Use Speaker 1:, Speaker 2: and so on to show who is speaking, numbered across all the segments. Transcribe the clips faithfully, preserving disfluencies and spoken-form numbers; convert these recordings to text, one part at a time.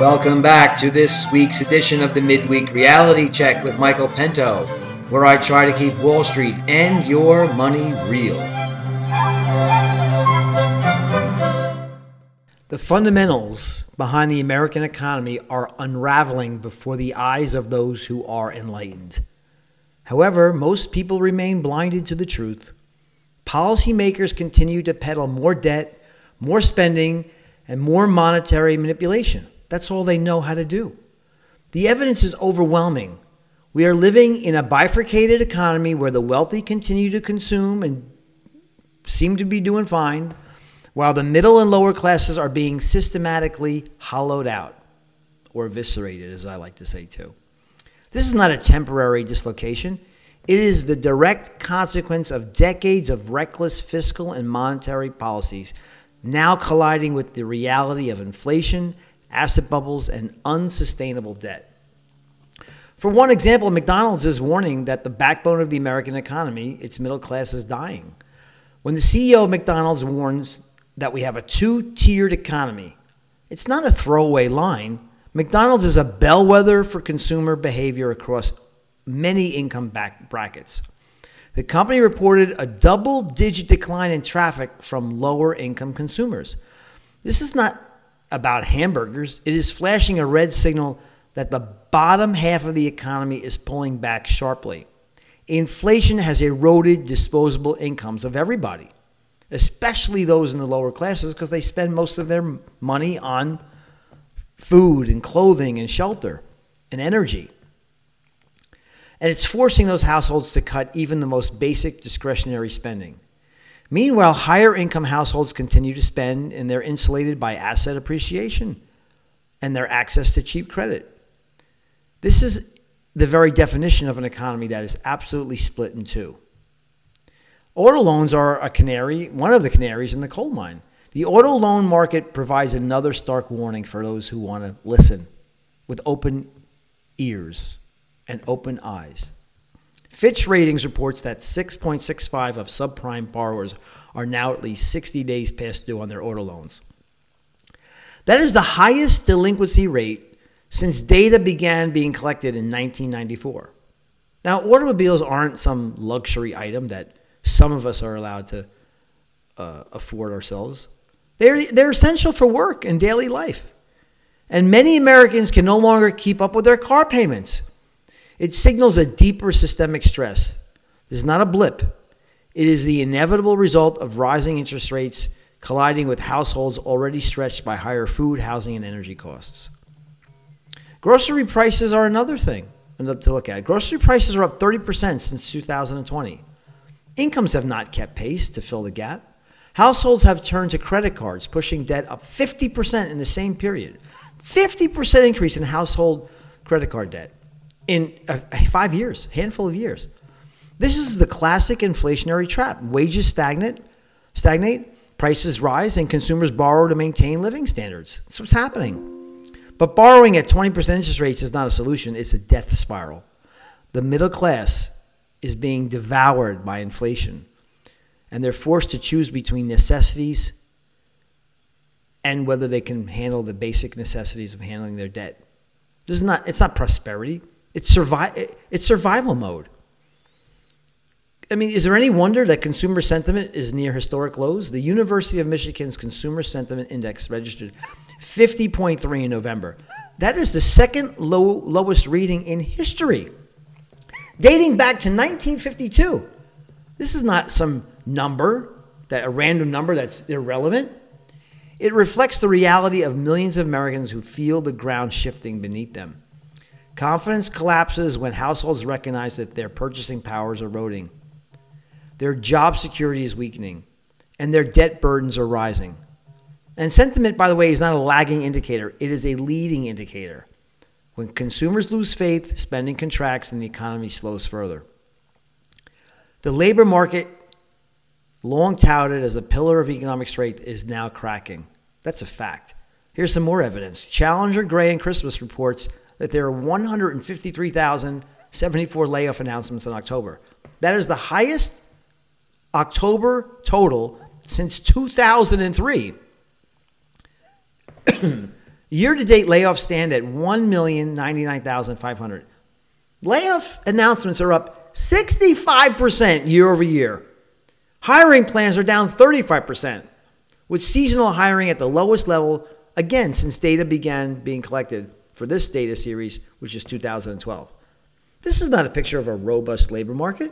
Speaker 1: Welcome back to this week's edition of the Midweek Reality Check with Michael Pento, where I try to keep Wall Street and your money real.
Speaker 2: The fundamentals behind the American economy are unraveling before the eyes of those who are enlightened. However, most people remain blinded to the truth. Policymakers continue to peddle more debt, more spending, and more monetary manipulation. That's all they know how to do. The evidence is overwhelming. We are living in a bifurcated economy where the wealthy continue to consume and seem to be doing fine, while the middle and lower classes are being systematically hollowed out, or eviscerated, as I like to say too. This is not a temporary dislocation. It is the direct consequence of decades of reckless fiscal and monetary policies, now colliding with the reality of inflation, asset bubbles, and unsustainable debt. For one example, McDonald's is warning that the backbone of the American economy, its middle class, is dying. When the C E O of McDonald's warns that we have a two-tiered economy, it's not a throwaway line. McDonald's is a bellwether for consumer behavior across many income back brackets. The company reported a double-digit decline in traffic from lower-income consumers. This is not about hamburgers. It is flashing a red signal that the bottom half of the economy is pulling back sharply. Inflation has eroded disposable incomes of everybody, especially those in the lower classes, because they spend most of their money on food and clothing and shelter and energy. And it's forcing those households to cut even the most basic discretionary spending. Meanwhile, higher income households continue to spend, and they're insulated by asset appreciation and their access to cheap credit. This is the very definition of an economy that is absolutely split in two. Auto loans are a canary, one of the canaries in the coal mine. The auto loan market provides another stark warning for those who want to listen with open ears and open eyes. Fitch Ratings reports that six point six five of subprime borrowers are now at least sixty days past due on their auto loans. That is the highest delinquency rate since data began being collected in nineteen ninety-four. Now, automobiles aren't some luxury item that some of us are allowed to uh, afford ourselves. They're, they're essential for work and daily life. And many Americans can no longer keep up with their car payments. It signals a deeper systemic stress. This is not a blip. It is the inevitable result of rising interest rates colliding with households already stretched by higher food, housing, and energy costs. Grocery prices are another thing to look at. Grocery prices are up thirty percent since two thousand twenty. Incomes have not kept pace to fill the gap. Households have turned to credit cards, pushing debt up fifty percent in the same period. fifty percent increase in household credit card debt in uh, five years, handful of years. This is the classic inflationary trap. Wages stagnate, stagnate, prices rise, and consumers borrow to maintain living standards. That's what's happening. But borrowing at twenty percent interest rates is not a solution. It's a death spiral. The middle class is being devoured by inflation, and they're forced to choose between necessities and whether they can handle the basic necessities of handling their debt. This is not, it's not prosperity. It's survi- it's survival mode. I mean, is there any wonder that consumer sentiment is near historic lows? The University of Michigan's Consumer Sentiment Index registered fifty point three in November. That is the second low, lowest reading in history, dating back to nineteen fifty-two. This is not some number, that a random number that's irrelevant. It reflects the reality of millions of Americans who feel the ground shifting beneath them. Confidence collapses when households recognize that their purchasing power is eroding, their job security is weakening, and their debt burdens are rising. And sentiment, by the way, is not a lagging indicator. It is a leading indicator. When consumers lose faith, spending contracts and the economy slows further. The labor market, long touted as a pillar of economic strength, is now cracking. That's a fact. Here's some more evidence. Challenger, Gray, and Christmas reports that there are one hundred fifty-three thousand seventy-four layoff announcements in October. That is the highest October total since two thousand three. Year-to-date layoffs stand at one million ninety-nine thousand five hundred. Layoff announcements are up sixty-five percent year over year. Hiring plans are down thirty-five percent, with seasonal hiring at the lowest level, again, since data began being collected for this data series, which is two thousand twelve. This is not a picture of a robust labor market.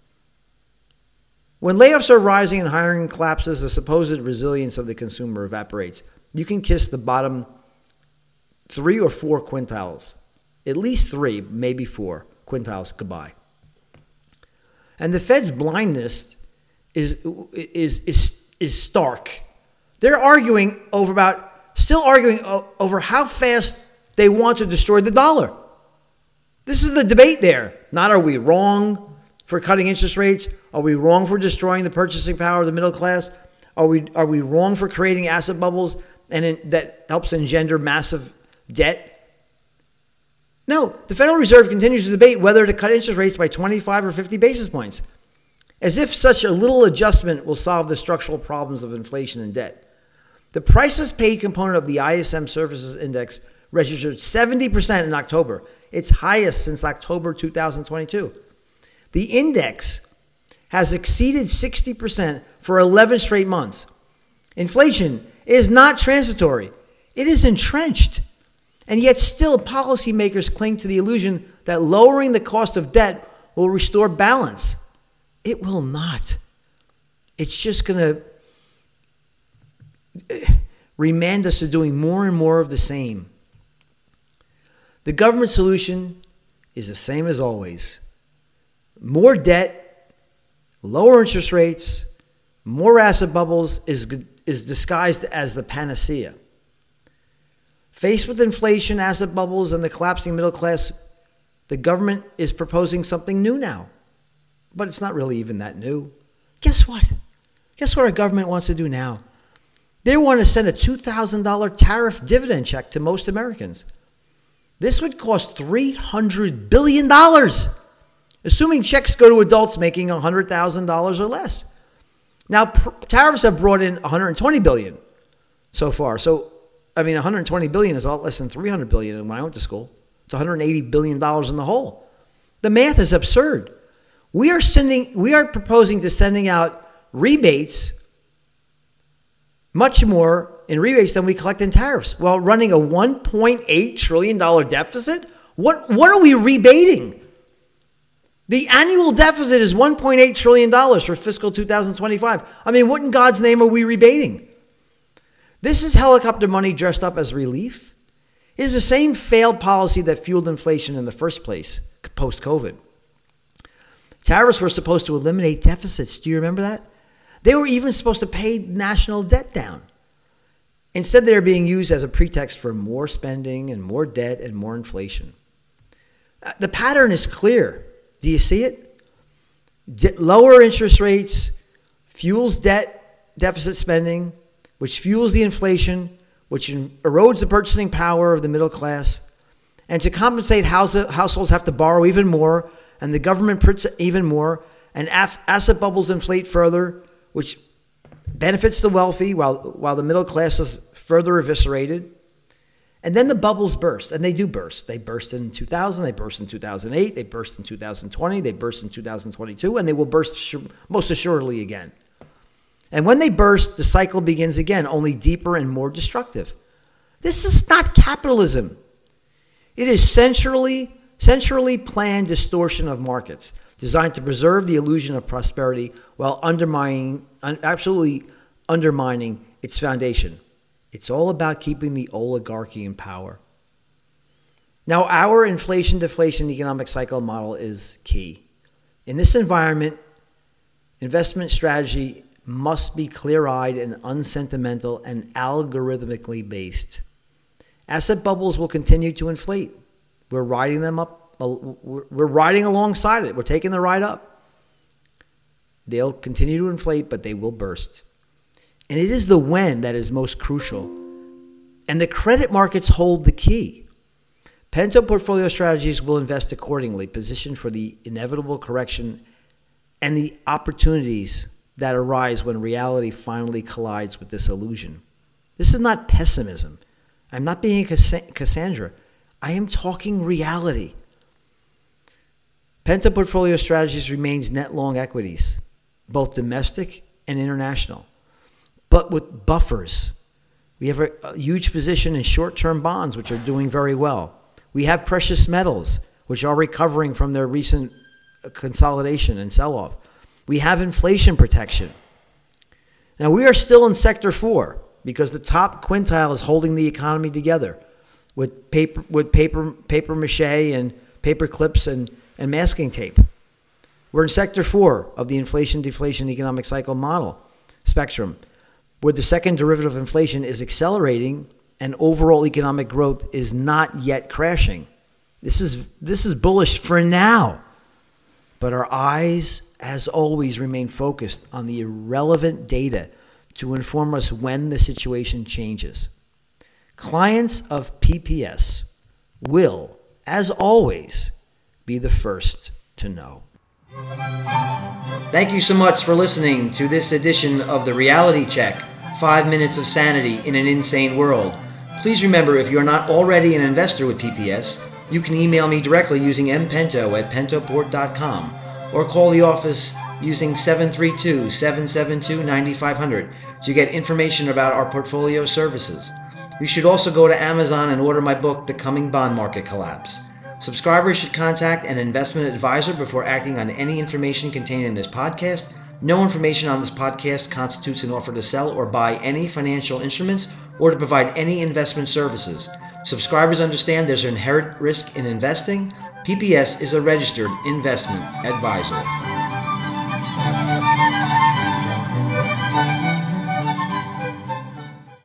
Speaker 2: When layoffs are rising and hiring collapses, the supposed resilience of the consumer evaporates. You can kiss the bottom three or four quintiles, at least three, maybe four quintiles goodbye. And the Fed's blindness is is is is stark. They're arguing over about still arguing over how fast they want to destroy the dollar. This is the debate there. Not are we wrong for cutting interest rates? Are we wrong for destroying the purchasing power of the middle class? Are we are we wrong for creating asset bubbles and in, that helps engender massive debt? No, the Federal Reserve continues to debate whether to cut interest rates by twenty-five or fifty basis points, as if such a little adjustment will solve the structural problems of inflation and debt. The prices paid component of the I S M Services Index registered seventy percent in October, its highest since October two thousand twenty-two. The index has exceeded sixty percent for eleven straight months. Inflation is not transitory. It is entrenched. And yet still policymakers cling to the illusion that lowering the cost of debt will restore balance. It will not. It's just going to remand us to doing more and more of the same. The government solution is the same as always. More debt, lower interest rates, more asset bubbles is, is disguised as the panacea. Faced with inflation, asset bubbles, and the collapsing middle class, the government is proposing something new now. But it's not really even that new. Guess what? Guess what our government wants to do now? They want to send a two thousand dollars tariff dividend check to most Americans. This would cost three hundred billion dollars, assuming checks go to adults making one hundred thousand dollars or less. Now, pr- tariffs have brought in one hundred twenty billion dollars so far. So, I mean, one hundred twenty billion dollars is a lot less than three hundred billion dollars when I went to school. It's one hundred eighty billion dollars in the hole. The math is absurd. We are sending, we are proposing to sending out rebates, much more in rebates than we collect in tariffs, while running a one point eight trillion dollars deficit. What, what are we rebating? The annual deficit is one point eight trillion dollars for fiscal two thousand twenty-five. I mean, what in God's name are we rebating? This is helicopter money dressed up as relief. It is the same failed policy that fueled inflation in the first place, post-COVID. Tariffs were supposed to eliminate deficits. Do you remember that? They were even supposed to pay national debt down. Instead, they're being used as a pretext for more spending and more debt and more inflation. The pattern is clear. Do you see it? De- lower interest rates fuels debt deficit spending, which fuels the inflation, which erodes the purchasing power of the middle class. And to compensate, house, households have to borrow even more, and the government prints even more, and af- asset bubbles inflate further, which benefits the wealthy while, while the middle class is further eviscerated. And then the bubbles burst, and they do burst. They burst in two thousand, they burst in two thousand eight, they burst in two thousand twenty, they burst in two thousand twenty-two, and they will burst sh- most assuredly again. And when they burst, the cycle begins again, only deeper and more destructive. This is not capitalism. It is centrally, centrally planned distortion of markets designed to preserve the illusion of prosperity while undermining, absolutely undermining its foundation. It's all about keeping the oligarchy in power. Now, our inflation-deflation economic cycle model is key. In this environment, investment strategy must be clear-eyed and unsentimental and algorithmically based. Asset bubbles will continue to inflate. We're riding them up. We're riding alongside it. We're taking the ride up. They'll continue to inflate, but they will burst. And it is the when that is most crucial. And the credit markets hold the key. Pento portfolio strategies will invest accordingly, positioned for the inevitable correction and the opportunities that arise when reality finally collides with this illusion. This is not pessimism. I'm not being a Cass- Cassandra. I am talking reality. Penta Portfolio Strategies remains net long equities, both domestic and international, but with buffers. We have a, a huge position in short-term bonds, which are doing very well. We have precious metals, which are recovering from their recent consolidation and sell-off. We have inflation protection. Now, we are still in sector four because the top quintile is holding the economy together with paper, with paper, paper mache and paper clips and, and masking tape. We're in sector four of the inflation-deflation economic cycle model spectrum, where the second derivative of inflation is accelerating and overall economic growth is not yet crashing. This is this is bullish for now. But our eyes, as always, remain focused on the irrelevant data to inform us when the situation changes. Clients of P P S will, as always, be the first to know.
Speaker 1: Thank you so much for listening to this edition of The Reality Check, Five Minutes of Sanity in an Insane World. Please remember, if you're not already an investor with P P S, you can email me directly using mpento at pentoport dot com or call the office using seven three two, seven seven two, nine five zero zero to get information about our portfolio services. You should also go to Amazon and order my book, The Coming Bond Market Collapse. Subscribers should contact an investment advisor before acting on any information contained in this podcast. No information on this podcast constitutes an offer to sell or buy any financial instruments or to provide any investment services. Subscribers understand there's an inherent risk in investing. P P S is a registered investment advisor.